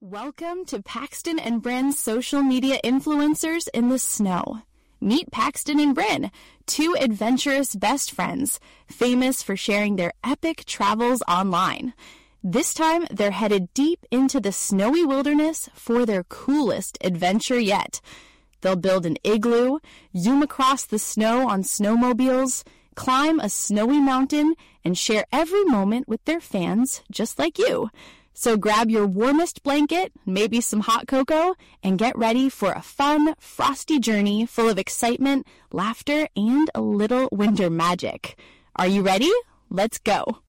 Welcome to Paxton and Bryn's social media influencers in the snow. Meet Paxton and Bryn, two adventurous best friends, famous for sharing their epic travels online. This time, they're headed deep into the snowy wilderness for their coolest adventure yet. They'll build an igloo, zoom across the snow on snowmobiles, climb a snowy mountain, and share every moment with their fans just like you. So grab your warmest blanket, maybe some hot cocoa, and get ready for a fun, frosty journey full of excitement, laughter, and a little winter magic. Are you ready? Let's go.